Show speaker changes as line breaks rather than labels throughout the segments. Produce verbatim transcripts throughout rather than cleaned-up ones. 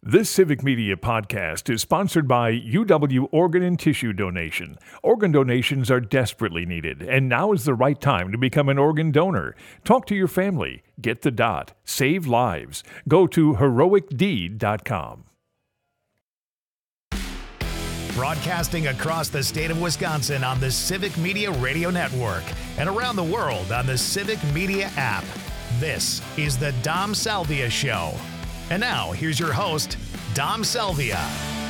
This Civic Media podcast is sponsored by U W Organ and Tissue Donation. Organ donations are desperately needed, and now is the right time to become an organ donor. Talk to your family. Get the dot. Save lives. Go to heroic deed dot com.
Broadcasting across the state of Wisconsin on the Civic Media Radio Network and around the world on the Civic Media app. This is the Dom Salvia Show. And now, here's your host, Dom Salvia.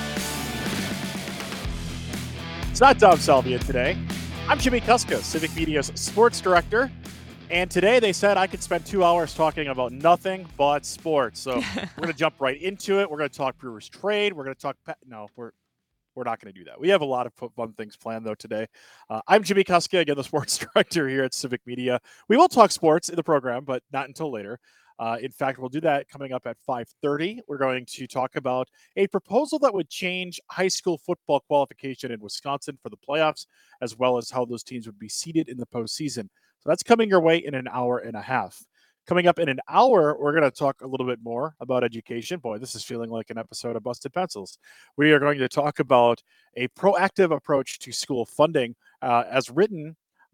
It's not Dom Salvia today. I'm Jimmy Kuska, Civic Media's sports director. And today they said I could spend two hours talking about nothing but sports. So we're going to jump right into it. We're going to talk Brewers trade. We're going to talk – no, we're we're not going to do that. We have a lot of fun things planned, though, today. Uh, I'm Jimmy Kuska, again, the sports director here at Civic Media. We will talk sports in the program, but not until later. Uh, in fact, we'll do that coming up at five thirty. We're going to talk about a proposal that would change high school football qualification in Wisconsin for the playoffs, as well as how those teams would be seeded in the postseason. So that's coming your way in an hour and a half. Coming up in an hour, we're going to talk a little bit more about education. Boy, this is feeling like an episode of Busted Pencils. We are going to talk about a proactive approach to school funding uh, as written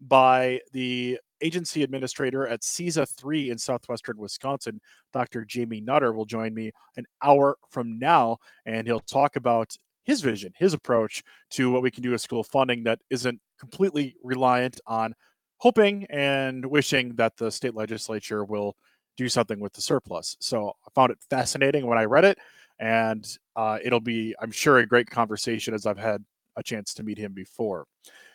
by the agency administrator at C I S A three in southwestern Wisconsin. Doctor Jamie Nutter will join me an hour from now, and he'll talk about his vision, his approach to what we can do with school funding that isn't completely reliant on hoping and wishing that the state legislature will do something with the surplus. So I found it fascinating when I read it, and uh, it'll be, I'm sure, a great conversation as I've had a chance to meet him before.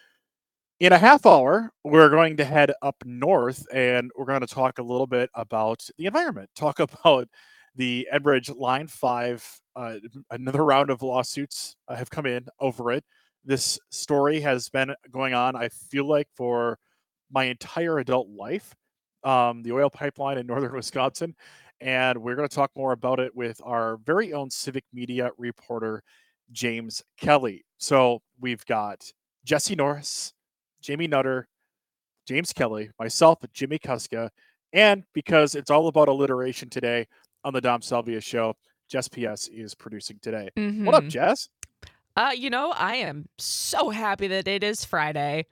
In a half hour, we're going to head up north, and we're going to talk a little bit about the environment, talk about the Enbridge Line five. Uh, another round of lawsuits uh, have come in over it. This story has been going on, I feel like, for my entire adult life, um, the oil pipeline in northern Wisconsin, and we're going to talk more about it with our very own Civic Media reporter, James Kelly. So we've got Jesse Norris, Jamie Nutter, James Kelly, myself, Jimmy Kuska, and because it's all about alliteration today on the Dom Salvia Show, Jess P S is producing today.
Mm-hmm.
What up, Jess?
Uh, you know, I am so happy that it is Friday.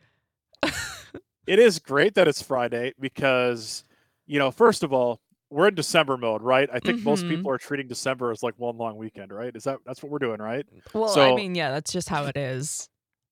It is great that it's Friday because, you know, first of all, we're in December mode, right? I think
mm-hmm.
most people are treating December as like one long weekend, right? Is that that's what we're doing, right?
Well,
so,
I mean, yeah, that's just how it is.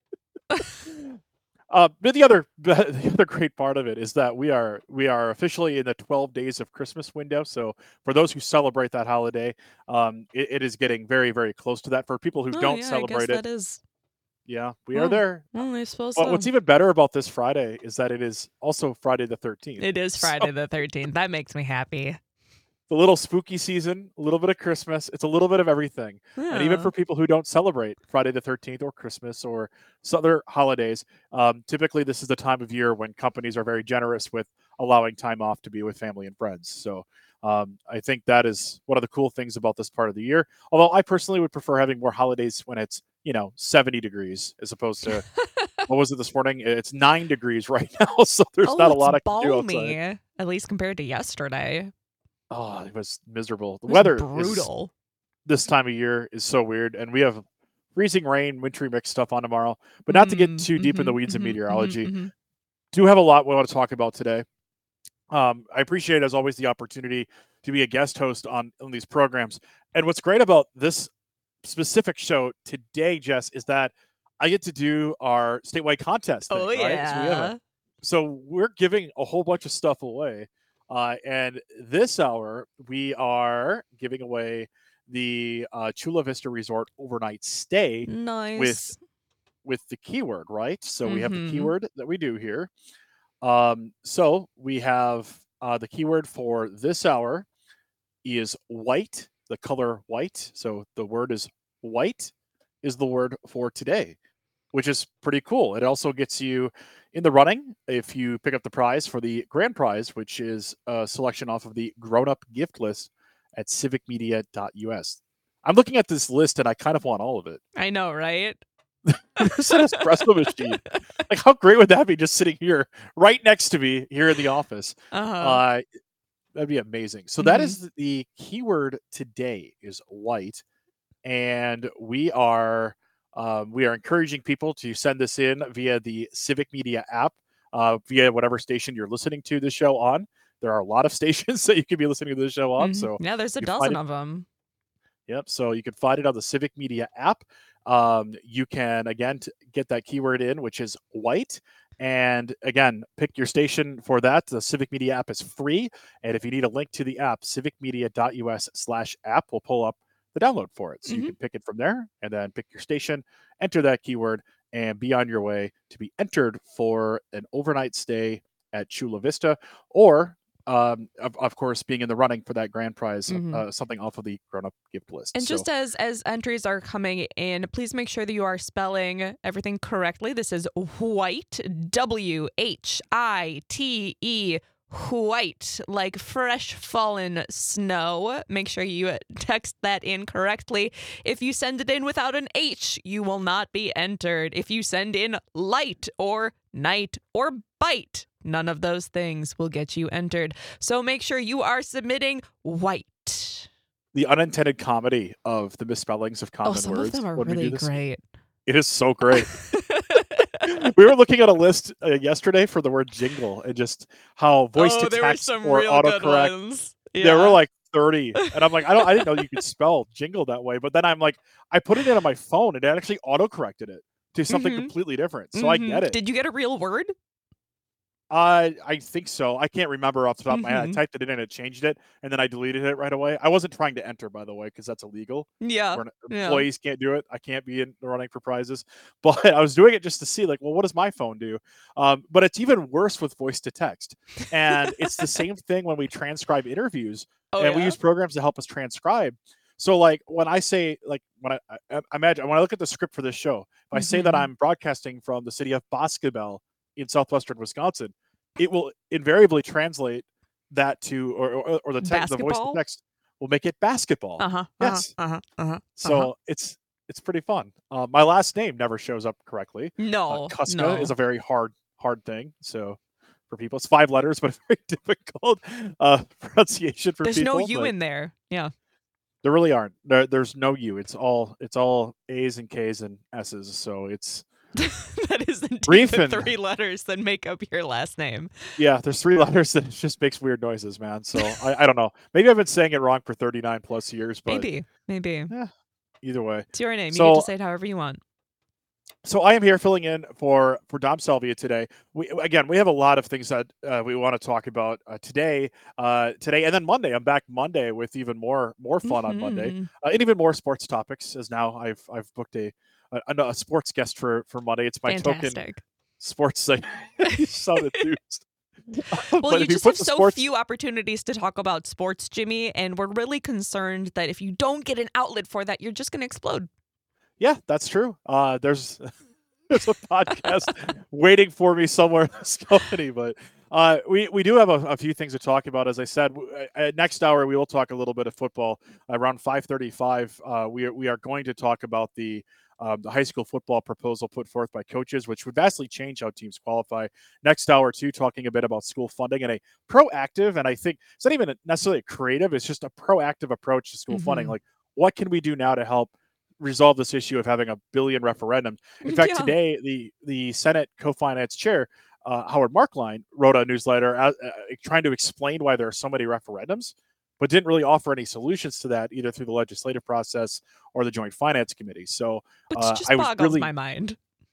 Uh, but the other the other great part of it is that we are we are officially in the twelve days of Christmas window. So for those who celebrate that holiday, um, it, it is getting very, very close to that. For people who
oh,
don't
yeah,
celebrate
I guess
it,
that is.
yeah, we
well,
are there.
Well, I suppose
But
so.
what's even better about this Friday is that it is also Friday the thirteenth.
It is Friday so, the thirteenth. That makes me happy.
The little spooky season, a little bit of Christmas. It's a little bit of everything.
Yeah.
And even for people who don't celebrate Friday the thirteenth or Christmas or some other holidays, um, typically this is the time of year when companies are very generous with allowing time off to be with family and friends. So um, I think that is one of the cool things about this part of the year. Although I personally would prefer having more holidays when it's, you know, seventy degrees as opposed to, what was it this morning? It's nine degrees right now. So there's
oh,
not a lot I
balmy,
can do outside.
At least compared to yesterday.
Oh, it was miserable. The
was
weather
brutal.
Is, this time of year is so weird, and we have freezing rain, wintry mix stuff on tomorrow. But not mm, to get too mm-hmm, deep in the weeds mm-hmm, of meteorology, mm-hmm. do have a lot we want to talk about today. Um, I appreciate, as always, the opportunity to be a guest host on, on these programs. And what's great about this specific show today, Jess, is that I get to do our statewide contest thing,
oh,
right?
yeah.
So, we have a, so we're giving a whole bunch of stuff away. Uh, and this hour, we are giving away the uh, Chula Vista Resort overnight stay
nice.
with with the keyword, right? So mm-hmm. we have the keyword that we do here. Um, so we have uh, the keyword for this hour is white, the color white. So the word is white is the word for today, which is pretty cool. It also gets you in the running if you pick up the prize for the grand prize, which is a selection off of the grown-up gift list at civic media dot u s. I'm looking at this list and I kind of want all of it.
I know, right?
There's an espresso machine. Like, how great would that be, just sitting here right next to me here in the office?
Uh-huh.
Uh, that'd be amazing. So mm-hmm. that is the keyword today is white. and we are um, we are encouraging people to send this in via the Civic Media app, uh, via whatever station you're listening to the show on. There are a lot of stations that you could be listening to the show on.
Mhm.
So
Yeah, there's a
you find
dozen
it-
of them.
Yep. So you can find it on the Civic Media app. Um, you can, again, t- get that keyword in, which is white. And again, pick your station for that. The Civic Media app is free. And if you need a link to the app, civicmedia.us slash app will pull up the download for it. So you
Mhm.
can pick it from there and then pick your station, enter that keyword, and be on your way to be entered for an overnight stay at Chula Vista, or um, of, of course, being in the running for that grand prize,
Mhm.
uh, something off of the grown-up gift list.
And
So,
just as as entries are coming in, please make sure that you are spelling everything correctly. This is white, W H I T E, white, like fresh fallen snow. Make sure you text that in correctly. If you send it in without an H, you will not be entered. If you send in light or night or bite, none of those things will get you entered. So make sure you are submitting white.
the unintended comedy of the misspellings of
Oh,
common
some
words
of them are
when we do
really
this.
great.
It is so great. We were looking at a list uh, yesterday for the word jingle and just how voice
oh,
to
there were
text
some
or
real good
autocorrect.
ones.
There were
Yeah.
like thirty, and I'm like, I don't, I didn't know you could spell jingle that way. But then I'm like, I put it in on my phone, and it actually autocorrected it to something
Mhm.
completely different. So I
Mhm.
get it.
Did you get a real word?
I I think so. I can't remember off the top of my head. I
Mhm.
typed it in and it changed it, and then I deleted it right away. I wasn't trying to enter, by the way, because that's illegal.
Yeah.
We're not-
yeah.
Employees can't do it. I can't be in the running for prizes. But I was doing it just to see, like, well, what does my phone do? Um, but it's even worse with voice to text, and it's the same thing when we transcribe interviews,
Oh,
and we
yeah?
use programs to help us transcribe. So, like, when I say, like, when I, I, I imagine when I look at the script for this show, if I say that
Mhm.
I'm broadcasting from the city of Boscobel in southwestern Wisconsin, it will invariably translate that to, or or, or the, te- the voice to
Basketball?
text will make it basketball.
Uh-huh.
Yes.
Uh-huh. Uh-huh. Uh-huh.
So
uh-huh.
it's it's pretty fun. Uh, my last name never shows up correctly. Uh,
No.
Kuska
no.
is a very hard hard thing. So for people, it's five letters, but very difficult uh, pronunciation for
There's
people.
no U
but
in there. Yeah.
There really aren't. There, there's no U. It's all it's all A's and K's and S's. So it's
That is indeed
Brief
the
and-
three letters that make up your last name.
yeah. There's three letters that it just makes weird noises, man. So I, I don't know. Maybe I've been saying it wrong for thirty-nine plus years, but
Maybe. Maybe.
either way.
It's your name. you
So-
get to say it however you want.
So I am here filling in for for Dom Salvia today. We again we have a lot of things that uh, we want to talk about uh, today, uh, today, and then Monday. I'm back Monday with even more more fun on Monday,
Mhm.
uh, and even more sports topics. As now I've I've booked a a, a sports guest for for Monday. It's my token
Fantastic.
sports thing. You sound enthused.
Well,
But
you
if you
just
put
have
the
so
sports-
few opportunities to talk about sports, Jimmy, and we're really concerned that if you don't get an outlet for that, you're just going to explode.
Yeah, that's true. Uh, there's there's a podcast waiting for me somewhere in this company, but uh, we we do have a, a few things to talk about. As I said, w- uh, next hour we will talk a little bit of football. Around five thirty-five, uh, we are, we are going to talk about the um, the high school football proposal put forth by coaches, which would vastly change how teams qualify. Next hour, too, talking a bit about school funding and a proactive, and I think it's not even necessarily a creative, it's just a proactive approach to school funding.
Mhm.
Like, what can we do now to help resolve this issue of having a billion referendums? In fact,
Yeah.
today the the Senate co-finance chair uh, Howard Markline wrote a newsletter uh, uh, trying to explain why there are so many referendums, but didn't really offer any solutions to that either through the legislative process or the Joint Finance Committee. So
Which
uh,
just
I was
boggles
really
my mind.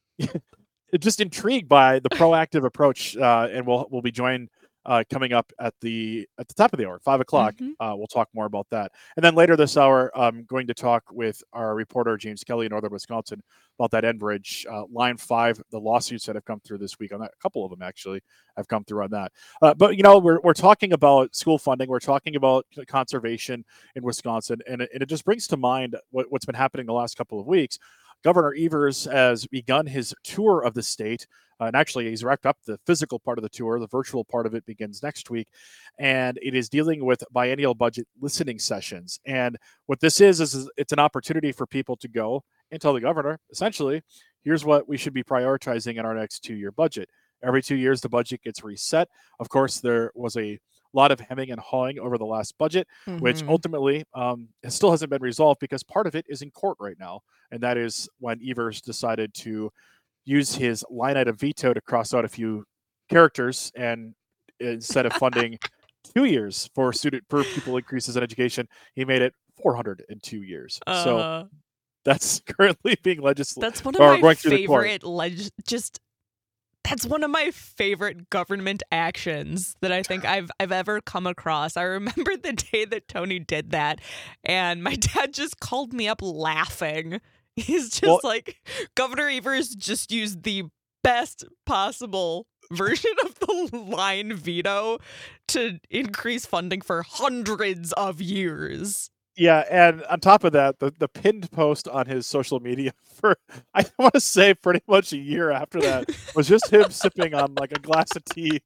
just intrigued by the proactive approach, uh, and we'll we'll be joined uh, coming up at the at the top of the hour, five o'clock.
Mhm.
Uh, we'll talk more about that, and then later this hour, I'm going to talk with our reporter James Kelly in Northern Wisconsin about that Enbridge uh, Line Five, the lawsuits that have come through this week on that. A couple of them actually have come through on that. Uh, but you know, we're we're talking about school funding, we're talking about conservation in Wisconsin, and it, and it just brings to mind what, what's been happening the last couple of weeks. Governor Evers has begun his tour of the state. Uh, and actually, he's wrapped up the physical part of the tour. The virtual part of it begins next week. And it is dealing with biennial budget listening sessions. And what this is, is it's an opportunity for people to go and tell the governor, essentially, here's what we should be prioritizing in our next two-year budget. Every two years, the budget gets reset. Of course, there was a lot of hemming and hawing over the last budget, which
Mhm.
ultimately um, it still hasn't been resolved because part of it is in court right now. And that is when Evers decided to use his line item veto to cross out a few characters, and instead of funding two years for student per pupil increases in education, he made it four hundred two years. So
Uh,
that's currently being legislated
that's one of
or
my
going through the court.
favorite leg- just that's one of my favorite government actions that I think I've I've ever come across. I remember the day that Tony did that, and my dad just called me up laughing. He's just
Well,
like, Governor Evers just used the best possible version of the line veto to increase funding for hundreds of years.
yeah, and on top of that, the, the pinned post on his social media for, I want to say pretty much a year after that, was just him sipping on like a glass of tea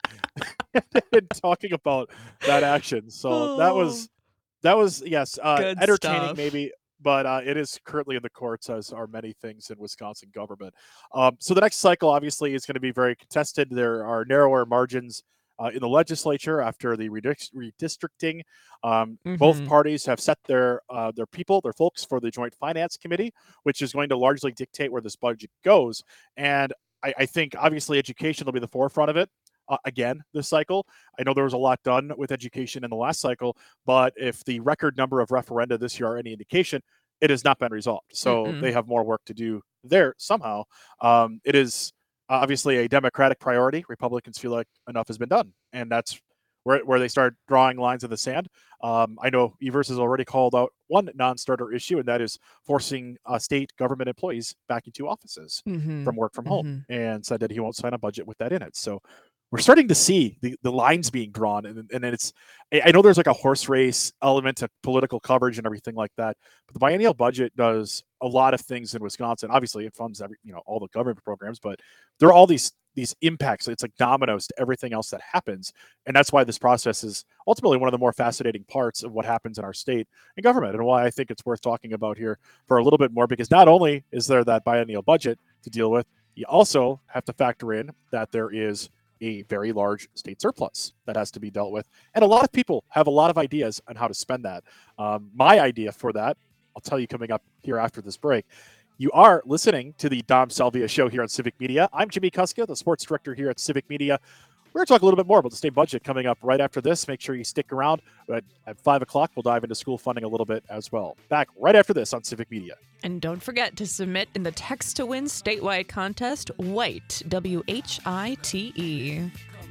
and talking about that action. So that was, that was, yes, uh,
Good
entertaining
stuff.
maybe, but uh, it is currently in the courts, as are many things in Wisconsin government. Um, so the next cycle obviously is going to be very contested. There are narrower margins uh, in the legislature after the redist- redistricting. Um, Both
Mhm.
parties have set their uh, their people, their folks for the Joint Finance Committee, which is going to largely dictate where this budget goes. And I, I think obviously education will be the forefront of it. Uh, again, this cycle. I know there was a lot done with education in the last cycle, but if the record number of referenda this year are any indication, it has not been resolved. So
Mm-mm.
they have more work to do there somehow. Um, it is obviously a Democratic priority. Republicans feel like enough has been done, and that's where, where they start drawing lines in the sand. Um, I know Evers has already called out one non-starter issue, and that is forcing uh, state government employees back into offices
Mhm.
from work from home,
Mhm.
and said that he won't sign a budget with that in it. So we're starting to see the, the lines being drawn, and, and it's I know there's like a horse race element to political coverage and everything like that, but the biennial budget does a lot of things in Wisconsin. Obviously it funds every you know all the government programs, but there are all these these impacts. It's like dominoes to everything else that happens, and that's why this process is ultimately one of the more fascinating parts of what happens in our state and government, and why I think it's worth talking about here for a little bit more, because not only is there that biennial budget to deal with, you also have to factor in that there is a very large state surplus that has to be dealt with. And a lot of people have a lot of ideas on how to spend that. Um, my idea for that, I'll tell you coming up here after this break. You are listening to the Dom Salvia Show here on Civic Media. I'm Jimmy Kuska, the sports director here at Civic Media. We're going to talk a little bit more about the state budget coming up right after this. Make sure you stick around. But at five o'clock, we'll dive into school funding a little bit as well. Back right after this on Civic Media.
And don't forget to submit in the Text to Win statewide contest, WHITE, W H I T E.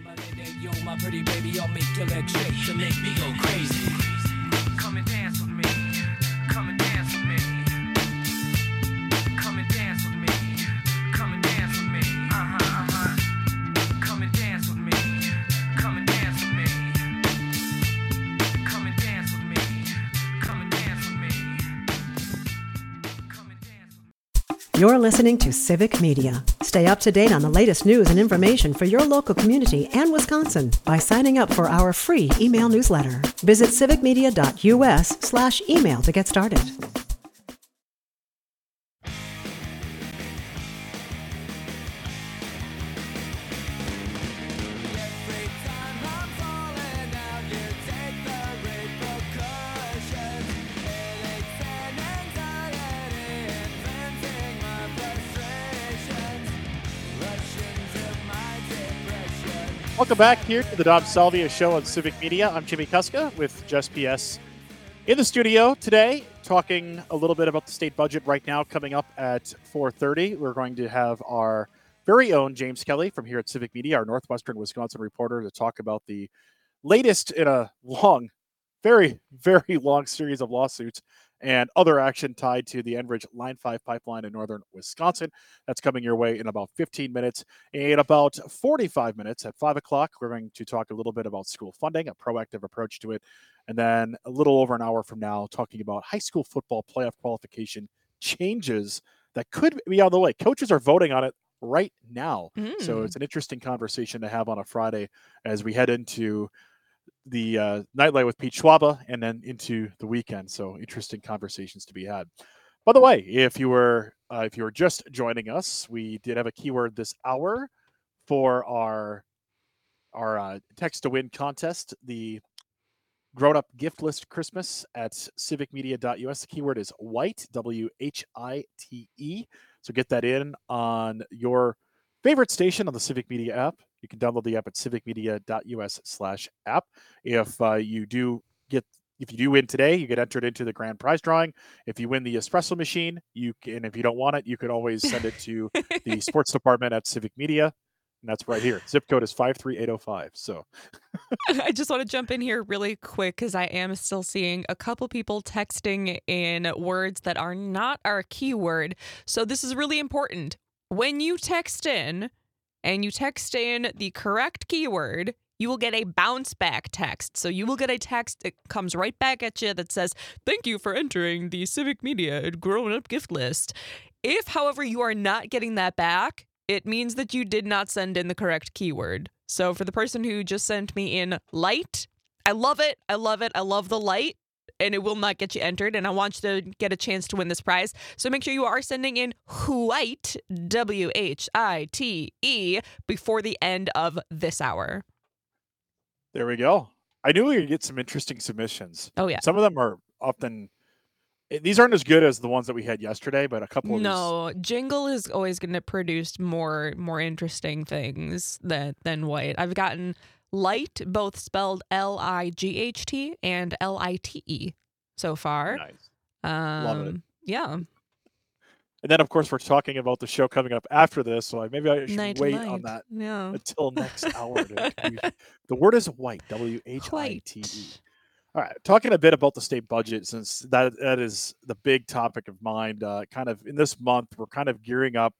Yo, my pretty baby, I'll make your legs shake to make me go crazy. Come and dance with me. Come and dance with me. Come and dance with me. Come and dance with me. Uh-huh, uh-huh. Come and dance with me. Come and dance with me. Come and dance with me. Come and dance with me. Come and dance with me.
You're listening to Civic Media. Stay up to date on the latest news and information for your local community and Wisconsin by signing up for our free email newsletter. Visit civicmedia.us slash email to get started.
Welcome back here to the Dom Salvia Show on Civic Media. I'm Jimmy Kuska with Just P S in the studio today, talking a little bit about the state budget right now. Coming up at four thirty, we're going to have our very own James Kelly from here at Civic Media, our Northwestern Wisconsin reporter, to talk about the latest in a long, very, very long series of lawsuits and other action tied to the Enbridge Line five pipeline in northern Wisconsin. That's coming your way in about fifteen minutes. In about forty-five minutes at five o'clock, we're going to talk a little bit about school funding, a proactive approach to it. And then a little over an hour from now, talking about high school football playoff qualification changes that could be on the way. Coaches are voting on it right now.
Mm.
So it's an interesting conversation to have on a Friday as we head into the uh, nightlight with Pete Schwaba and then into the weekend. So interesting conversations to be had. By the way, if you were uh, if you were just joining us, we did have a keyword this hour for our our uh, text to win contest. The grown up gift list Christmas at civic media dot U S. The keyword is white, W H I T E. So get that in on your favorite station on the Civic Media app. You can download the app at civic media dot U S slash app. If uh, you do get If you do win today, you get entered into the grand prize drawing. If you win the espresso machine, you can. If you don't want it, you can always send it to the sports department at Civic Media, and that's right here. Zip code is five three eight zero five. So,
I just want to jump in here really quick because I am still seeing a couple people texting in words that are not our keyword. So this is really important. When you text in and you text in the correct keyword, you will get a bounce back text. So you will get a text that comes right back at you that says, thank you for entering the Civic Media Grown Up Gift List. If, however, you are not getting that back, it means that you did not send in the correct keyword. So for the person who just sent me in light, I love it. I love it. I love the light. And it will not get you entered. And I want you to get a chance to win this prize. So make sure you are sending in white, W H I T E, before the end of this hour.
there we go. I knew we would get some interesting submissions.
Oh, yeah.
Some of them are often, these aren't as good as the ones that we had yesterday, but a couple of
No, Jingle is always going to produce more more interesting things than, than white. I've gotten light, both spelled L I G H T and L I T E so far.
these nice.
Um,
Love it.
Yeah.
And then, of course, we're talking about the show coming up after this, so I- maybe I should
Night
wait
light.
on that
Yeah.
until next hour. To, to- the word is white, W H I T E.
White.
All right, talking a bit about the state budget, since that that is the big topic of mind. Uh, kind of in this month, we're kind of gearing up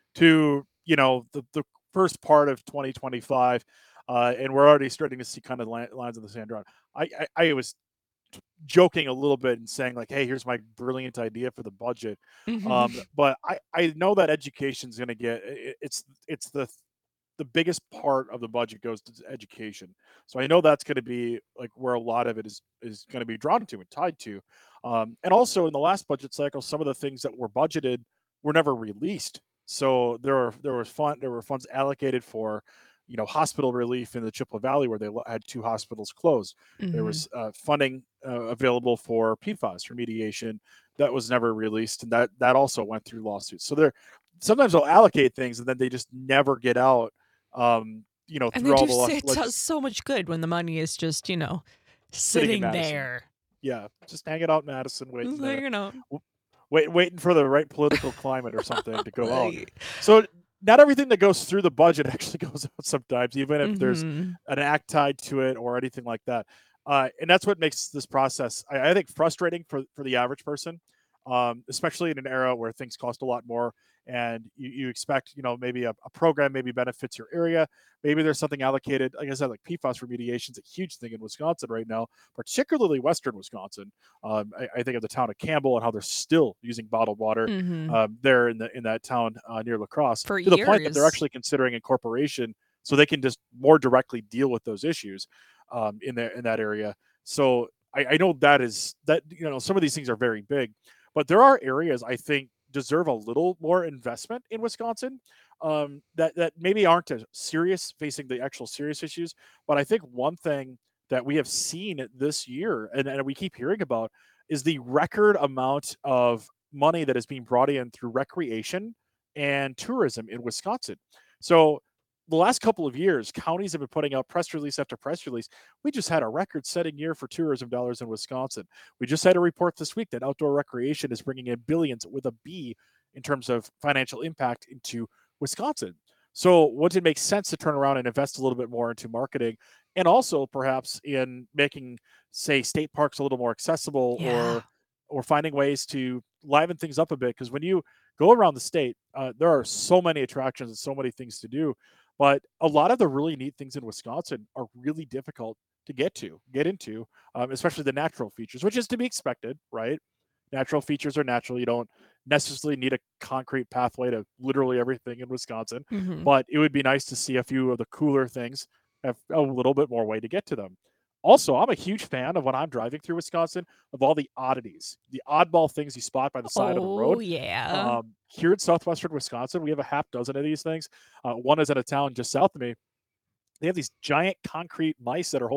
to you know the, the first part of twenty twenty-five, uh, and we're already starting to see kind of li- lines in the sand drawn. I, I I was joking a little bit and saying like, hey, here's my brilliant idea for the budget.
Mhm.
Um, but I I know that education is going to get it, it's it's the the biggest part of the budget goes to education. So I know that's going to be like where a lot of it is is going to be drawn to and tied to. Um, and also in the last budget cycle, some of the things that were budgeted were never released. So there were there was fund there were funds allocated for, you know, hospital relief in the Chippewa Valley where they lo- had two hospitals closed. There
Mhm.
was uh, funding uh, available for P FAS remediation that was never released, and that that also went through lawsuits. So there sometimes they'll allocate things and then they just never get out. Um, you know,
And
through
they
all
do
the
say
leg-
it
legis-
does so much good when the money is just, you know,
Sitting in
sitting
Madison.
there.
yeah, just hanging out in Madison, waiting
Just
there,
hanging out.
wait, waiting for the right political climate or something to go out.
Right.
So not everything that goes through the budget actually goes out sometimes, even if there's
Mhm.
an act tied to it or anything like that. Uh, and that's what makes this process, I, I think, frustrating for, for the average person, um, especially in an era where things cost a lot more and you, you expect, you know, maybe a, a program maybe benefits your area. Maybe there's something allocated. Like I said, like P FAS remediation is a huge thing in Wisconsin right now, particularly Western Wisconsin. Um, I, I think of the town of Campbell and how they're still using bottled water
Mhm.
um, there in the in that town uh, near La Crosse,
For
to the point that they're
years.
actually considering incorporation so they can just more directly deal with those issues um, in there in that area. So I, I know that is that you know some of these things are very big, but there are areas I think deserve a little more investment in Wisconsin um, that that maybe aren't as serious facing the actual serious issues. But I think one thing that we have seen this year and, and we keep hearing about is the record amount of money that is being brought in through recreation and tourism in Wisconsin. So the last couple of years, counties have been putting out press release after press release. We just had a record-setting year for tourism dollars in Wisconsin. We just had a report this week that outdoor recreation is bringing in billions with a B in terms of financial impact into Wisconsin. So wouldn't it make sense to turn around and invest a little bit more into marketing and also perhaps in making, say, state parks a little more accessible
Yeah.
or or finding ways to liven things up a bit? Because when you go around the state, uh, there are so many attractions and so many things to do. But a lot of the really neat things in Wisconsin are really difficult to get to, get into, um, especially the natural features, which is to be expected, right? Natural features are natural. You don't necessarily need a concrete pathway to literally everything in Wisconsin,
Mhm.
but it would be nice to see a few of the cooler things have a little bit more way to get to them. Also, I'm a huge fan of when I'm driving through Wisconsin of all the oddities, the oddball things you spot by the side of the
Oh,
road.
yeah.
Um, here in southwestern Wisconsin, we have a half dozen of these things. Uh, one is in a town just south of me. They have these giant concrete mice that are holding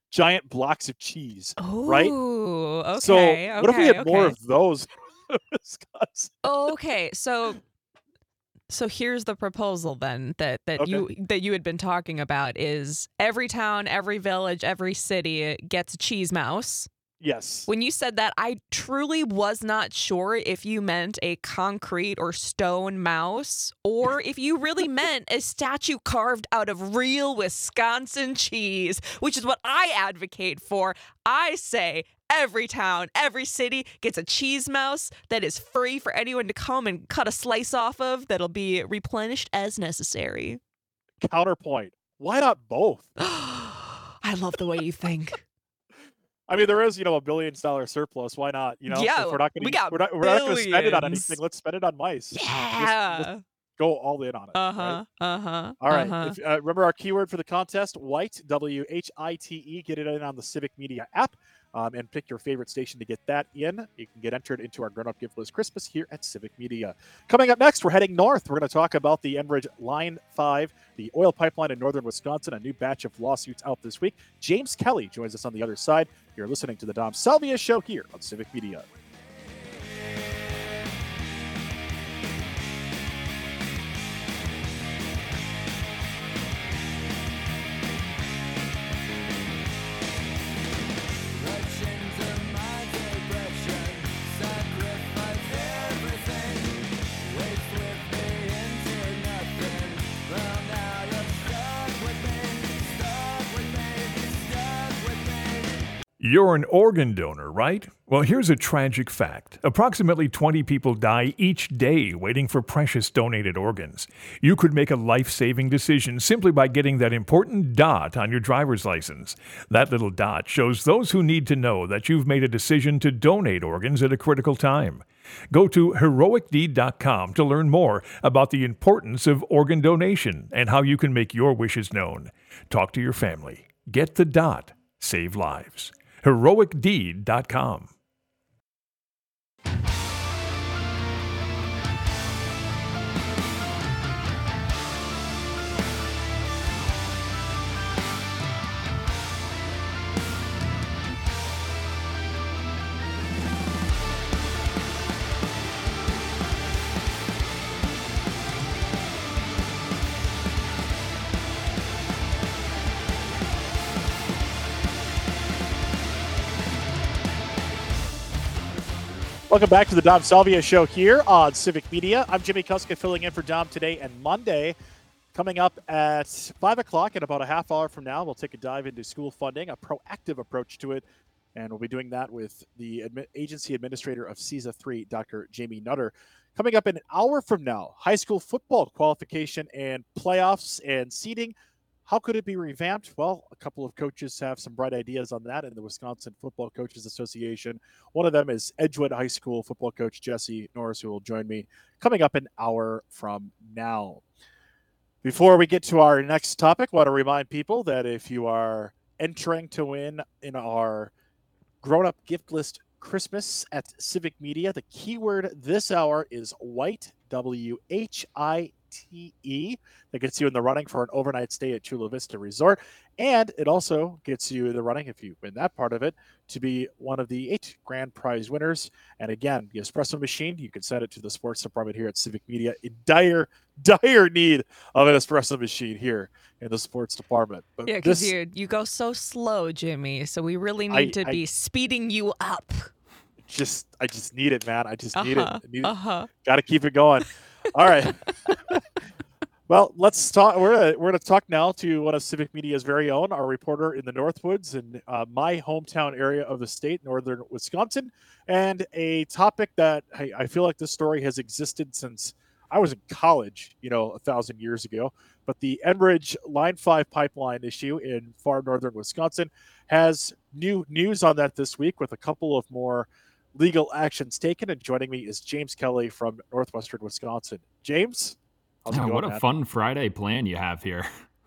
giant blocks of cheese, right?
Oh, okay.
So
okay,
what if we had
okay.
more of those? Wisconsin?
Okay, so so here's the proposal then that that
Okay.
you that you had been talking about is every town, every village, every city gets a cheese mouse.
Yes.
When you said that, I truly was not sure if you meant a concrete or stone mouse or if you really meant a statue carved out of real Wisconsin cheese, which is what I advocate for. I say every town, every city gets a cheese mouse that is free for anyone to come and cut a slice off of that'll be replenished as necessary.
Counterpoint. Why not both?
I love the way you think.
I mean, there is, you know, a billion dollar surplus. Why not? You know,
Yeah,
if we're not going
we
to,
got
we're not, we're not going to spend it on
billions.
anything. Let's spend it on mice. Let's-
Yeah.
let's go all in on it.
Uh-huh.
right?
Uh-huh.
All right.
Uh-huh.
If, uh, remember our keyword for the contest: white, W H I T E. Get it in on the Civic Media app, um, and pick your favorite station to get that in. You can get entered into our grown-up gift list Christmas here at Civic Media. Coming up next, we're heading north. We're going to talk about the Enbridge Line five, the oil pipeline in northern Wisconsin. A new batch of lawsuits out this week. James Kelly joins us on the other side. You're listening to the Dom Salvia Show here on Civic Media.
You're an organ donor, right? Well, here's a tragic fact. Approximately twenty people die each day waiting for precious donated organs. You could make a life-saving decision simply by getting that important dot on your driver's license. That little dot shows those who need to know that you've made a decision to donate organs at a critical time. Go to heroic deed dot com to learn more about the importance of organ donation and how you can make your wishes known. Talk to your family. Get the dot. Save lives. heroic deed dot com.
Welcome back to the Dom Salvia Show here on Civic Media. I'm Jimmy Kuska filling in for Dom today and Monday. Coming up at five o'clock in about a half hour from now, we'll take a dive into school funding, a proactive approach to it, and we'll be doing that with the admi- agency administrator of C I S A three, Doctor Jamie Nutter. Coming up in an hour from now, high school football qualification and playoffs and seeding. How could it be revamped? Well, a couple of coaches have some bright ideas on that in the Wisconsin Football Coaches Association. One of them is Edgewood High School football coach Jesse Norris, who will join me coming up an hour from now. Before we get to our next topic, I want to remind people that if you are entering to win in our grown-up gift list Christmas at Civic Media, the keyword this hour is white, W H I T E. That gets you in the running for an overnight stay at Chula Vista Resort. And it also gets you in the running, if you win that part of it, to be one of the eight grand prize winners. And again, the espresso machine, you can send it to the sports department here at Civic Media in dire, dire need of an espresso machine here in the sports department. But
Yeah, because
this,
you you go so slow, Jimmy. So we really need
I-
to
I-
be speeding you up.
just, I just need it, man. I just need it.
Uh-huh.
I need it.
Uh-huh.
Got to keep it going. All right. Well, let's talk. We're gonna, we're going to talk now to one of Civic Media's very own, our reporter in the Northwoods in uh, my hometown area of the state, northern Wisconsin, and a topic that I, I feel like this story has existed since I was in college, you know, a thousand years ago. But the Enbridge Line five pipeline issue in far northern Wisconsin has new news on that this week with a couple of more legal actions taken. And joining me is James Kelly from Northwestern Wisconsin. James? How's it
Oh,
going,
what a
man?
fun Friday plan you have here.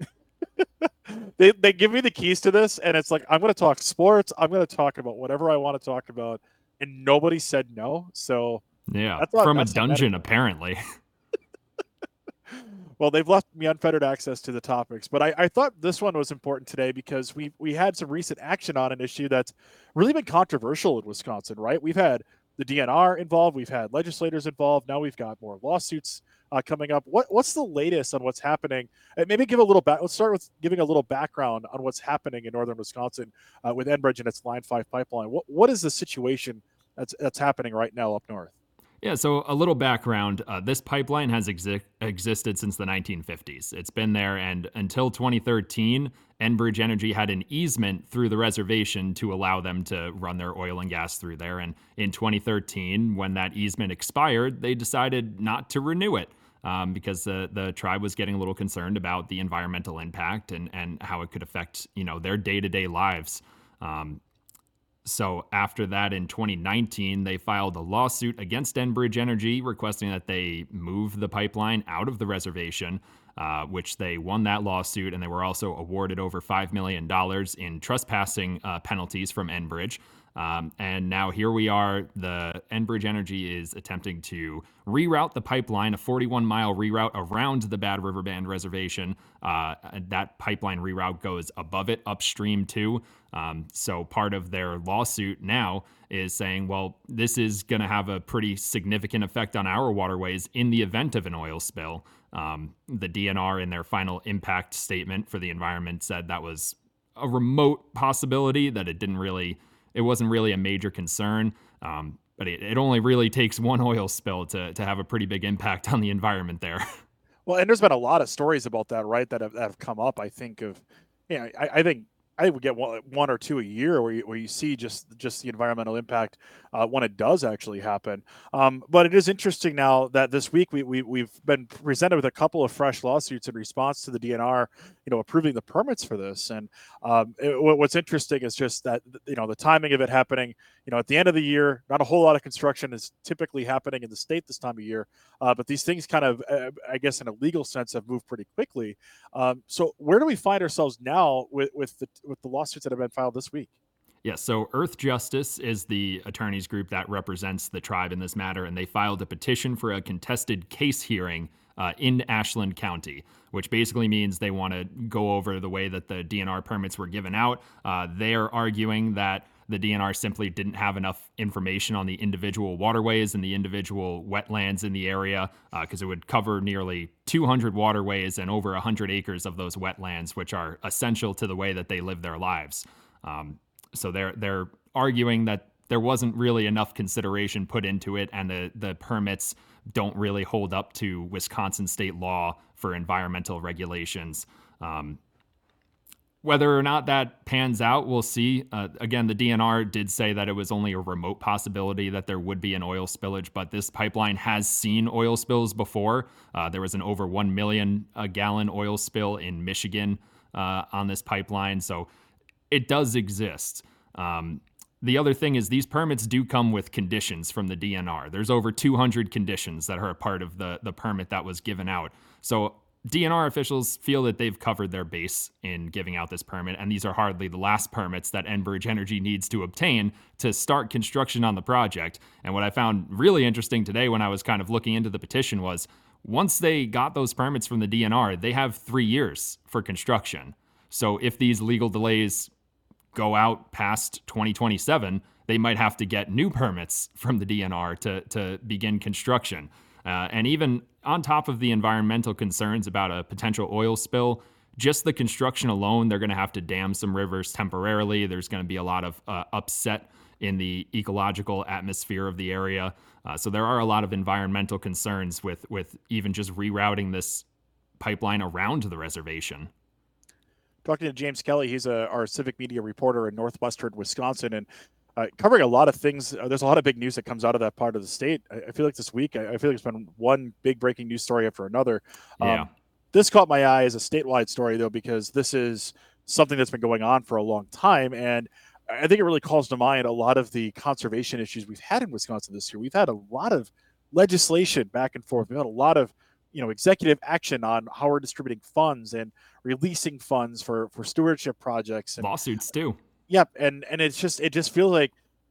They they give me the keys to this, and it's like I'm going to talk sports. I'm going to talk about whatever I want to talk about, and nobody said no. So
Yeah,
That's not-
from a
that's not
dungeon,
bad.
apparently.
Well, they've left me unfettered access to the topics, but I, I thought this one was important today because we we had some recent action on an issue that's really been controversial in Wisconsin, right? We've had the D N R involved, we've had legislators involved, now we've got more lawsuits uh, coming up. What what's the latest on what's happening? And maybe give a little back. Let's start with giving a little background on what's happening in northern Wisconsin uh, with Enbridge and its Line Five pipeline. What what is the situation that's that's happening right now up north?
Yeah, so a little background. Uh, this pipeline has exi- existed since the nineteen fifties. It's been there, and until twenty thirteen, Enbridge Energy had an easement through the reservation to allow them to run their oil and gas through there. And in twenty thirteen, when that easement expired, they decided not to renew it um, because the, the tribe was getting a little concerned about the environmental impact and, and how it could affect, you know, their day-to-day lives. Um, So after that, in twenty nineteen, they filed a lawsuit against Enbridge Energy requesting that they move the pipeline out of the reservation, uh, which they won that lawsuit, and they were also awarded over five million dollars in trespassing uh, penalties from Enbridge. Um, and now here we are. The Enbridge Energy is attempting to reroute the pipeline, a forty-one mile reroute around the Bad River Band Reservation. Uh, that pipeline reroute goes above it, upstream too. Um, so part of their lawsuit now is saying, well, this is going to have a pretty significant effect on our waterways in the event of an oil spill. Um, the D N R in their final impact statement for the environment said that was a remote possibility, that it didn't really It wasn't really a major concern, um, but it, it only really takes one oil spill to to have a pretty big impact on the environment there.
Well, and there's been a lot of stories about that, right? That have, that have come up. I think of, you know, I, I think I would get one, one or two a year where you, where you see just just the environmental impact uh, when it does actually happen. Um, but it is interesting now that this week we, we we've been presented with a couple of fresh lawsuits in response to the D N R, you know, approving the permits for this. And um, it, what's interesting is just that, you know, the timing of it happening, you know, at the end of the year. Not a whole lot of construction is typically happening in the state this time of year, uh, but these things kind of, uh, I guess, in a legal sense, have moved pretty quickly. Um, so where do we find ourselves now with with the with the lawsuits that have been filed this week?
Yeah, so Earth Justice is the attorneys group that represents the tribe in this matter, and they filed a petition for a contested case hearing uh, in Ashland County, which basically means they want to go over the way that the D N R permits were given out. Uh, they're arguing that the D N R simply didn't have enough information on the individual waterways and the individual wetlands in the area, because uh, it would cover nearly two hundred waterways and over one hundred acres of those wetlands, which are essential to the way that they live their lives. Um, so they're they're arguing that there wasn't really enough consideration put into it, and the the permits don't really hold up to Wisconsin state law for environmental regulations. Um, Whether or not that pans out, we'll see. Uh, again, the D N R did say that it was only a remote possibility that there would be an oil spillage, but this pipeline has seen oil spills before. Uh, there was an over one million uh, gallon oil spill in Michigan uh, on this pipeline, so it does exist. Um, the other thing is these permits do come with conditions from the D N R. There's over two hundred conditions that are a part of the, the permit that was given out. So D N R officials feel that they've covered their base in giving out this permit, and these are hardly the last permits that Enbridge Energy needs to obtain to start construction on the project. And what I found really interesting today when I was kind of looking into the petition was once they got those permits from the D N R, they have three years for construction. So if these legal delays go out past twenty twenty-seven, they might have to get new permits from the D N R to, to begin construction. Uh, and even on top of the environmental concerns about a potential oil spill, just the construction alone, they're going to have to dam some rivers temporarily. There's going to be a lot of uh, upset in the ecological atmosphere of the area. Uh, so there are a lot of environmental concerns with, with even just rerouting this pipeline around the reservation.
Talking to James Kelly, he's a, our civic media reporter in northwestern Wisconsin, and Uh, covering a lot of things. Uh, there's a lot of big news that comes out of that part of the state. I, I feel like this week, I, I feel like it's been one big breaking news story after another. Um,
Yeah.
This caught my eye as a statewide story, though, because this is something that's been going on for a long time. And I think it really calls to mind a lot of the conservation issues we've had in Wisconsin this year. We've had a lot of legislation back and forth. We've had a lot of, you know, executive action on how we're distributing funds and releasing funds for, for stewardship projects. And
Lawsuits too.
Yep, and and it's just it just feels like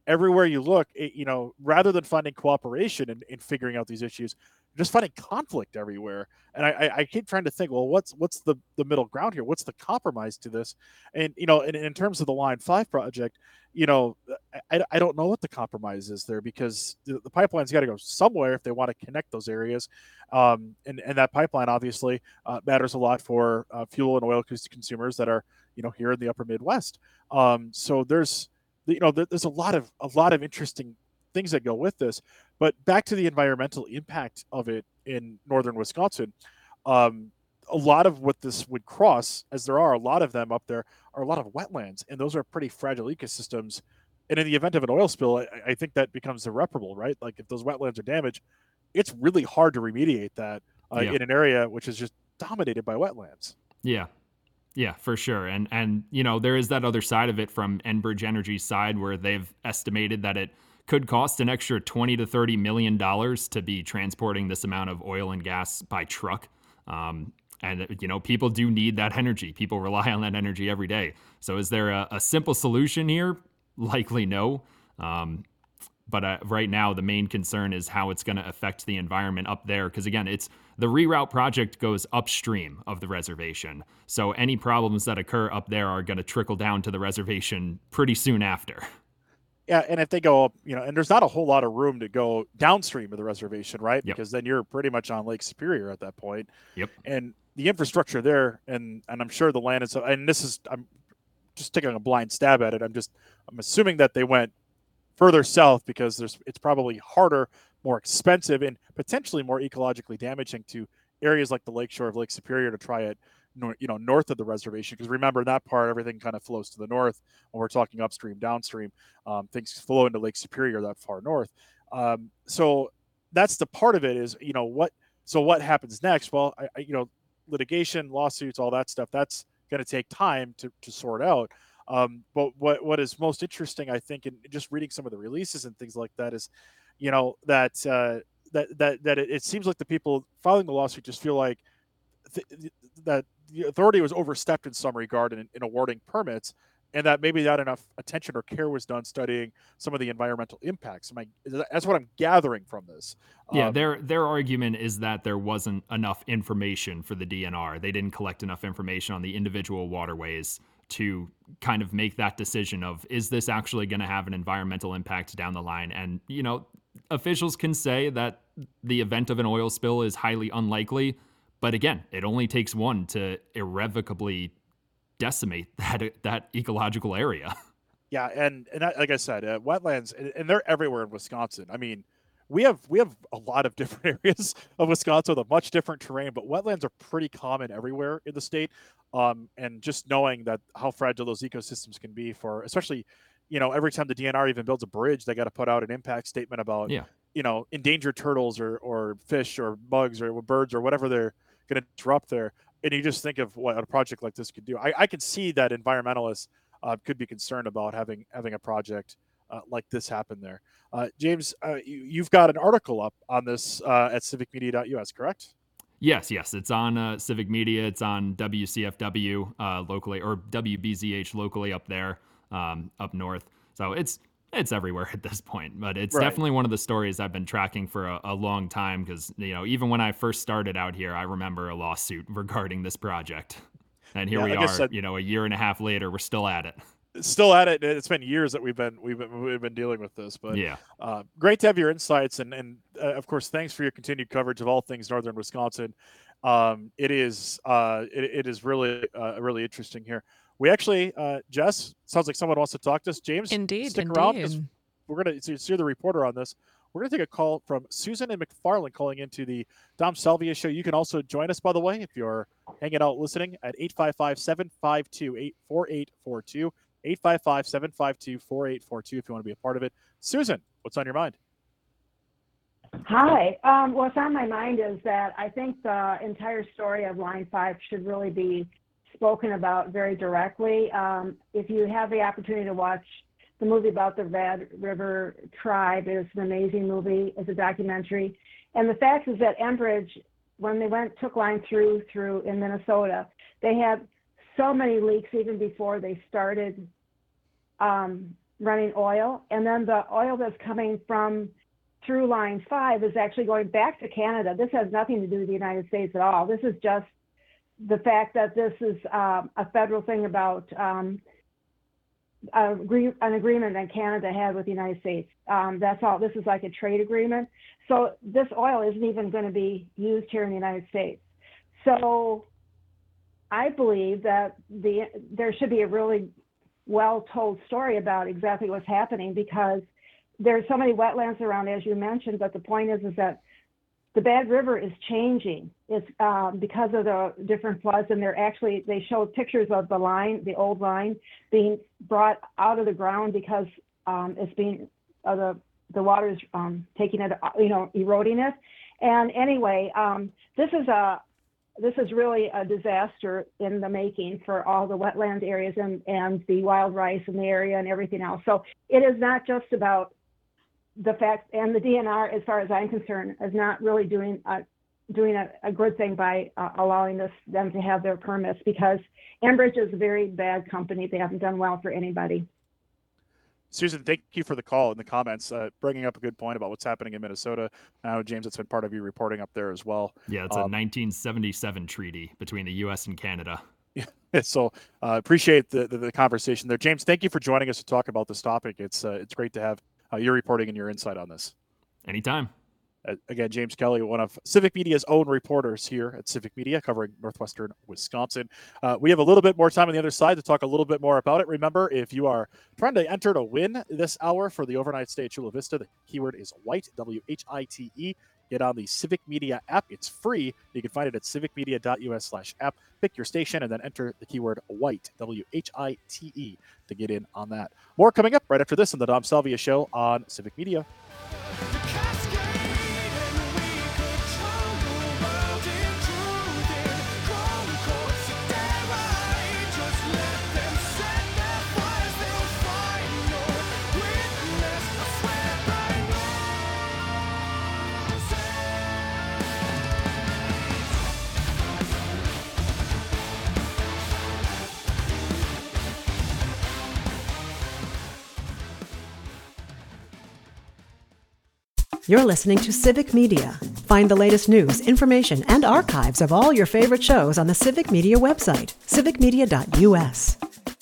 everywhere you look, it, you know, rather than finding cooperation in, in figuring out these issues, you're just finding conflict everywhere. And I, I, I keep trying to think, well, what's what's the, the middle ground here? What's the compromise to this? And you know, in, in terms of the Line Five project, you know, I, I don't know what the compromise is there, because the, the pipeline's got to go somewhere if they want to connect those areas. Um, and, and that pipeline obviously uh, matters a lot for uh, fuel and oil consumers that are, you know, here in the upper Midwest. Um, so there's, you know, there's a lot of a lot of interesting things that go with this. But back to the environmental impact of it in northern Wisconsin, um, a lot of what this would cross, as there are a lot of them up there, are a lot of wetlands, and those are pretty fragile ecosystems. And in the event of an oil spill, I, I think that becomes irreparable, right? Like if those wetlands are damaged, it's really hard to remediate that uh,
Yeah.
in an area which is just dominated by wetlands.
Yeah. Yeah, for sure. And, and, you know, there is that other side of it from Enbridge Energy's side where they've estimated that it could cost an extra twenty to thirty million dollars to be transporting this amount of oil and gas by truck. Um, and, you know, people do need that energy. People rely on that energy every day. So is there a, a simple solution here? Likely no. Um, But uh, right now, the main concern is how it's going to affect the environment up there. Because again, it's the reroute project goes upstream of the reservation. So any problems that occur up there are going to trickle down to the reservation pretty soon after.
Yeah, and if they go up, you know, and there's not a whole lot of room to go downstream of the reservation, right?
Yep.
Because then you're pretty much on Lake Superior at that point.
Yep.
And the infrastructure there, and and I'm sure the land is, and this is, I'm just taking a blind stab at it. I'm just, I'm assuming that they went further south because there's, it's probably harder, more expensive, and potentially more ecologically damaging to areas like the lakeshore of Lake Superior to try it, you know, north of the reservation. Because remember, in that part, everything kind of flows to the north. When we're talking upstream, downstream, um, things flow into Lake Superior that far north. Um, so that's the part of it is, you know, what, so what happens next? Well, I, I, you know, litigation, lawsuits, all that stuff, that's going to take time to, to sort out. Um, but what, what is most interesting, I think, in just reading some of the releases and things like that is, you know, that, uh, that, that, that it, it seems like the people filing the lawsuit just feel like th- that the authority was overstepped in some regard in, in awarding permits, and that maybe not enough attention or care was done studying some of the environmental impacts. Am I, that's what I'm gathering from this.
Yeah,
Um,
their their argument is that there wasn't enough information for the D N R. They didn't collect enough information on the individual waterways to kind of make that decision of, is this actually going to have an environmental impact down the line? And, you know, officials can say that the event of an oil spill is highly unlikely, but again, it only takes one to irrevocably decimate that that ecological area.
Yeah, and and that, like I said, uh, wetlands, and, and they're everywhere in Wisconsin. I mean, we have we have a lot of different areas of Wisconsin with a much different terrain, but wetlands are pretty common everywhere in the state. Um, and just knowing that how fragile those ecosystems can be for, especially, you know, every time the D N R even builds a bridge, they got to put out an impact statement about,
Yeah.
you know, endangered turtles or or fish or bugs or birds or whatever they're going to disrupt there. And you just think of what a project like this could do. I, I can see that environmentalists uh, could be concerned about having having a project uh, like this happen there. Uh, James, uh, you, you've got an article up on this uh, at civic media dot U S, correct?
Yes, yes. It's on uh, Civic Media. It's on W C F W uh, locally, or W B Z H locally up there, um, up north. So it's it's everywhere at this point. But it's
Right.
definitely one of the stories I've been tracking for a, a long time because, you know, even when I first started out here, I remember a lawsuit regarding this project. And here
Yeah,
we
like I
are,
said-
you know, a year and a half later, we're still at it.
Still at it. It's been years that we've been we've been we've been dealing with this, but
Yeah.
uh, great to have your insights, and and uh, of course, thanks for your continued coverage of all things northern Wisconsin. Um, it is uh, it, it is really uh, really interesting here. We actually, uh, Jess, sounds like someone wants to talk to us. James,
Indeed,
stick around 'cause
indeed.
we're gonna so you're the reporter on this. We're gonna take a call from Susan and McFarland calling into the Dom Salvia show. You can also join us, by the way, if you're hanging out listening at eight five five, seven five two, eight four eight four two. eight five five, seven five two, four eight four two if you want to be a part of it. Susan, what's on your mind?
Hi. Um, what's on my mind is that I think the entire story of Line five should really be spoken about very directly. Um, if you have the opportunity to watch the movie about the Red River Tribe, it's an amazing movie. It's a documentary. And the fact is that Enbridge, when they went took line through through in Minnesota, they had so many leaks even before they started um, running oil, and then the oil that's coming from through Line five is actually going back to Canada. This has nothing to do with the United States at all. This is just the fact that this is um, a federal thing about um, a, an agreement that Canada had with the United States. Um, that's all. This is like a trade agreement. So this oil isn't even going to be used here in the United States. So I believe that the there should be a really well-told story about exactly what's happening, because there's so many wetlands around, as you mentioned, but the point is is that the Bad River is changing. It's um, because of the different floods, and they're actually, they showed pictures of the line, the old line, being brought out of the ground because um, it's being, uh, the, the water's um, taking it, you know, eroding it. And anyway, um, this is a, this is really a disaster in the making for all the wetland areas and, and the wild rice in the area and everything else. So it is not just about the fact, and the D N R, as far as I'm concerned, is not really doing a, doing a, a good thing by uh, allowing this, them to have their permits, because Enbridge is a very bad company. They haven't done well for anybody.
Susan, thank you for the call in the comments, uh, bringing up a good point about what's happening in Minnesota. Now, James, it's been part of your reporting up there as well.
Yeah, it's
um,
a nineteen seventy-seven treaty between the U S and Canada.
Yeah, so uh, appreciate the, the the conversation there. James, thank you for joining us to talk about this topic. It's uh, it's great to have uh, your reporting and your insight on this.
Anytime.
Uh, again, James Kelly, one of Civic Media's own reporters here at Civic Media, covering Northwestern Wisconsin. Uh, we have a little bit more time on the other side to talk a little bit more about it. Remember, if you are trying to enter to win this hour for the overnight stay at Chula Vista, the keyword is WHITE, W H I T E. Get on the Civic Media app. It's free. You can find it at civicmedia.us slash app. Pick your station and then enter the keyword WHITE, W H I T E, to get in on that. More coming up right after this on the Dom Salvia Show on Civic Media.
You're listening to Civic Media. Find the latest news, information, and archives of all your favorite shows on the Civic Media website, civic media dot U S.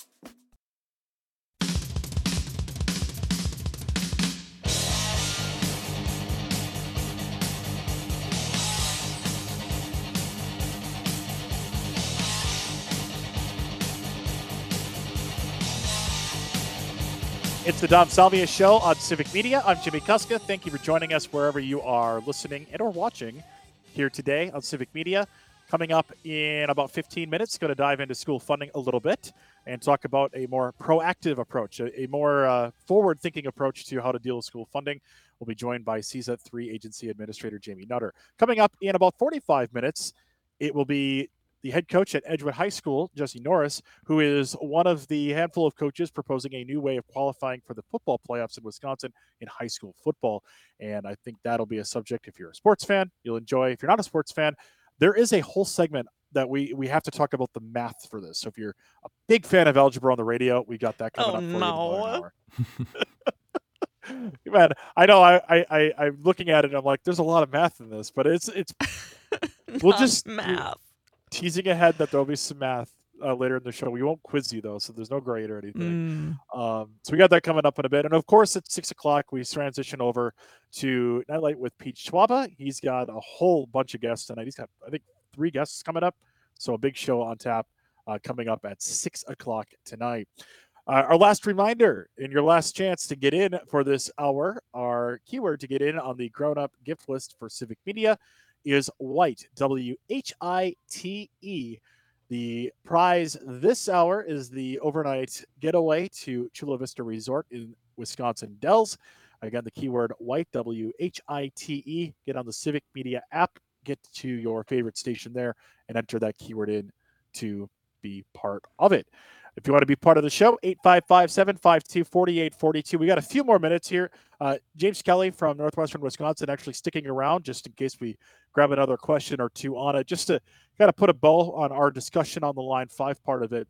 It's the Dom Salvia Show on Civic Media. I'm Jimmy Kuska. Thank you for joining us wherever you are listening and or watching here today on Civic Media. Coming up in about fifteen minutes, going to dive into school funding a little bit and talk about a more proactive approach, a, a more uh, forward-thinking approach to how to deal with school funding. We'll be joined by C Z three Agency Administrator Jamie Nutter. Coming up in about forty-five minutes, it will be the head coach at Edgewood High School, Jesse Norris, who is one of the handful of coaches proposing a new way of qualifying for the football playoffs in Wisconsin in high school football. And I think that'll be a subject, if you're a sports fan, you'll enjoy. If you're not a sports fan, there is a whole segment that we we have to talk about the math for this. So if you're a big fan of algebra on the radio, we got that coming
Oh,
up for you in
no.
about an hour. Man, I know I, I, I, I'm looking at it and I'm like, there's a lot of math in this, but it's, it's, we'll
Not
just
math.
teasing ahead that there'll be some math uh, later in the show. We won't quiz you though, so there's no grade or anything.
Mm.
Um, so we got that coming up in a bit. And of course, at six o'clock, we transition over to Nightlight with Pete Schwaba. He's got a whole bunch of guests tonight. He's got, I think, three guests coming up. So a big show on tap uh, coming up at six o'clock tonight. Uh, our last reminder and your last chance to get in for this hour, our keyword to get in on the grown-up gift list for Civic Media is WHITE, W H I T E. The prize this hour is the overnight getaway to Chula Vista Resort in Wisconsin Dells. Again, the keyword WHITE, W H I T E. Get on the Civic Media app, get to your favorite station there, and enter that keyword in to be part of it. If you want to be part of the show, eight five five, seven five two, four eight four two. We got a few more minutes here. Uh, James Kelly from Northwestern Wisconsin actually sticking around just in case we grab another question or two on it, just to kind of put a bow on our discussion on the line five part of it.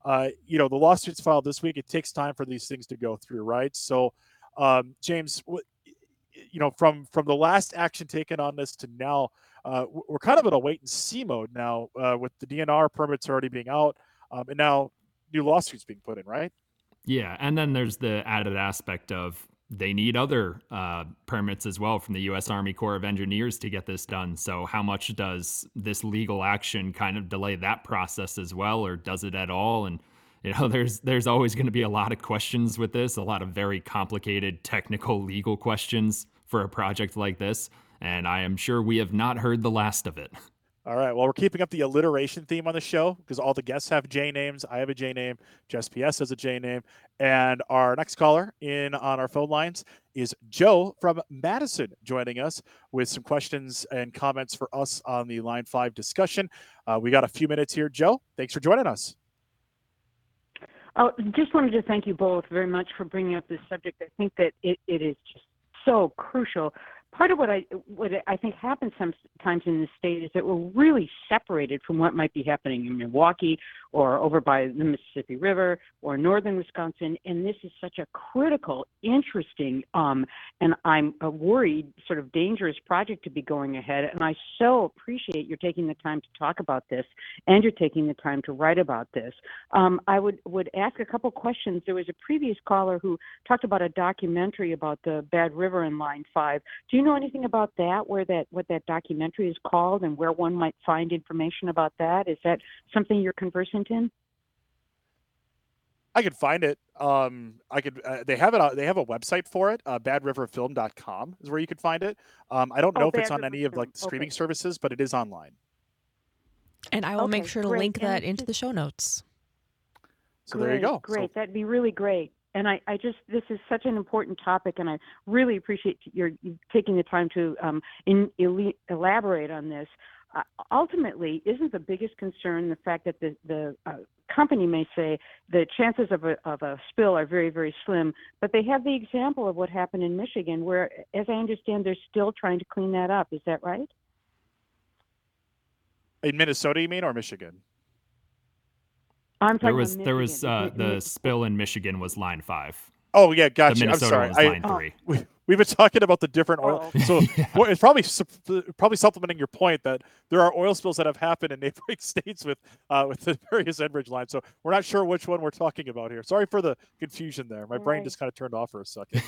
uh, you know, the lawsuits filed this week, it takes time for these things to go through, right? So, um, James, you know, from from the last action taken on this to now, uh, we're kind of in a wait and see mode now uh, with the D N R permits already being out, um, and now new lawsuits being put in, right?
Yeah, and then there's the added aspect of they need other uh, permits as well from the U S Army Corps of Engineers to get this done. So how much does this legal action kind of delay that process as well, or does it at all? And you know, there's there's always going to be a lot of questions with this, a lot of very complicated technical legal questions for a project like this, and I am sure we have not heard the last of it.
All right. Well, we're keeping up the alliteration theme on the show because all the guests have J names. I have a J name. Jess P S has a J name. And our next caller in on our phone lines is Joe from Madison joining us with some questions and comments for us on the Line five discussion. Uh, we got a few minutes here. Joe, thanks for joining us.
Oh, just wanted to thank you both very much for bringing up this subject. I think that it, it is just so crucial. Part of what I what I think happens sometimes in the state is that we're really separated from what might be happening in Milwaukee or over by the Mississippi River or northern Wisconsin, and this is such a critical, interesting, um, and I'm a worried, sort of dangerous project to be going ahead. And I so appreciate you're taking the time to talk about this, and you're taking the time to write about this. Um, I would would ask a couple questions. There was a previous caller who talked about a documentary about the Bad River in Line five. Do you know anything about that, where that what that documentary is called and where one might find information about that? Is that something you're conversant in?
I could find it. Um, I could. Uh, they have it. They have a website for it. Uh, bad river film dot com is where you could find it. Um, I don't know
Oh,
if it's
Bad
on
River
any of
Film.
like the streaming
Okay.
services, but it is online.
And I will make
Okay,
sure to
great.
link
And
that
it's
into
just-
the show notes.
So there you
Great,
go.
Great,
So,
that'd be really great. And I, I just, this is such an important topic, and I really appreciate your you taking the time to um, in, ele- elaborate on this. Uh, ultimately, isn't the biggest concern the fact that the, the uh, company may say the chances of a, of a spill are very, very slim, but they have the example of what happened in Michigan, where, as I understand, they're still trying to clean that up. Is that right?
in Minnesota, you mean, or Michigan?
I'm talking
There was
about
there was
Michigan.
uh,
Mi-
the
Mi-
spill in Michigan was line five.
Oh yeah,
The
gotcha. I'm
Minnesota
sorry.
one was
I,
line three.
we, we've been talking about the different oil.
Oh.
So well, it's probably sup- probably supplementing your point that there are oil spills that have happened in neighboring states with uh, with the various Enbridge lines. So we're not sure which one we're talking about here. Sorry for the confusion there. My brain
Right.
just kind of turned off for a second.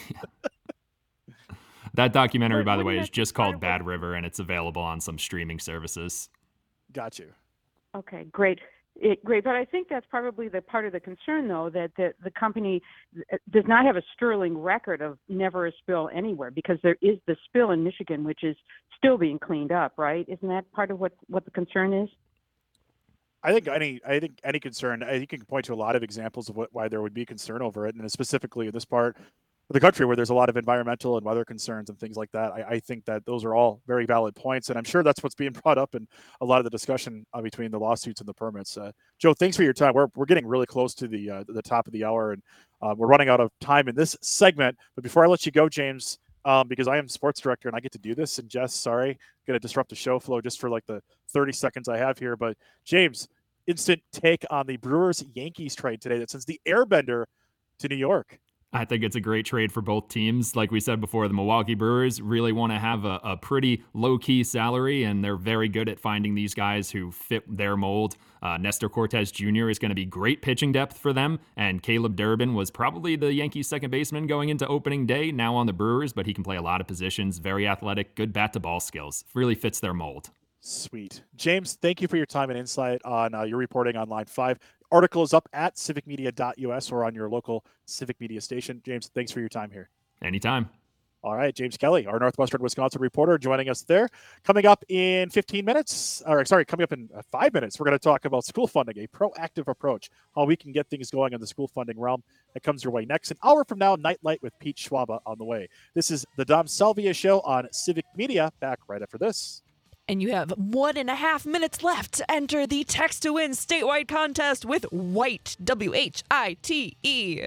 That documentary,
But
by the way,
wouldn't
is
that be
just
part
called
of
Bad
what-
River, and it's available on some streaming services.
Got you.
Okay, great. It, great, but I think that's probably the part of the concern, though, that the, the company uh, does not have a sterling record of never a spill anywhere, because there is the spill in Michigan, which is still being cleaned up, right? Isn't that part of what, what the concern is?
I think any I think any concern. I think you can point to a lot of examples of what why there would be concern over it, and specifically in this part of the country where there's a lot of environmental and weather concerns and things like that. I, I think that those are all very valid points, and I'm sure that's what's being brought up in a lot of the discussion uh, between the lawsuits and the permits. Uh, Joe, thanks for your time. We're we're getting really close to the uh, the top of the hour, and uh, we're running out of time in this segment. But before I let you go, James, um, because I am sports director and I get to do this, and Jess, sorry, going to disrupt the show flow just for like the thirty seconds I have here. But James, instant take on the Brewers Yankees trade today that sends the Airbender to New York.
I think it's a great trade for both teams. Like we said before, the Milwaukee Brewers really want to have a, a pretty low-key salary, and they're very good at finding these guys who fit their mold. Uh, Nestor Cortez Junior is going to be great pitching depth for them, and Caleb Durbin was probably the Yankees' second baseman going into opening day, now on the Brewers, but he can play a lot of positions, very athletic, good bat-to-ball skills. Really fits their mold.
Sweet. James, thank you for your time and insight on uh, your reporting on Line five. Article is up at civic media dot U S or on your local Civic Media station. James, thanks for your time here.
Anytime.
All right, James Kelly, our Northwestern Wisconsin reporter, joining us there. Coming up in fifteen minutes, or sorry, coming up in uh, five minutes, we're going to talk about school funding, a proactive approach, how we can get things going in the school funding realm. That comes your way next. An hour from now, Nightlight with Pete Schwaba on the way. This is the Dom Salvia Show on Civic Media. Back right after this.
And you have one and a half minutes left to enter the Text to Win statewide contest with White, W H I T E.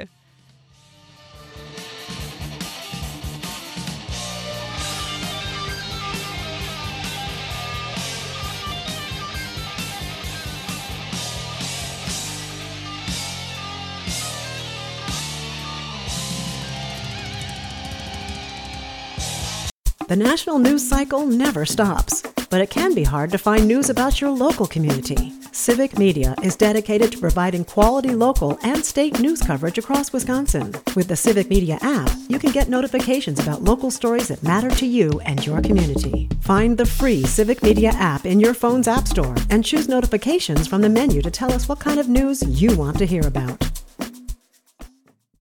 The national news cycle never stops, but it can be hard to find news about your local community. Civic Media is dedicated to providing quality local and state news coverage across Wisconsin. With the Civic Media app, you can get notifications about local stories that matter to you and your community. Find the free Civic Media app in your phone's app store and choose notifications from the menu to tell us what kind of news you want to hear about.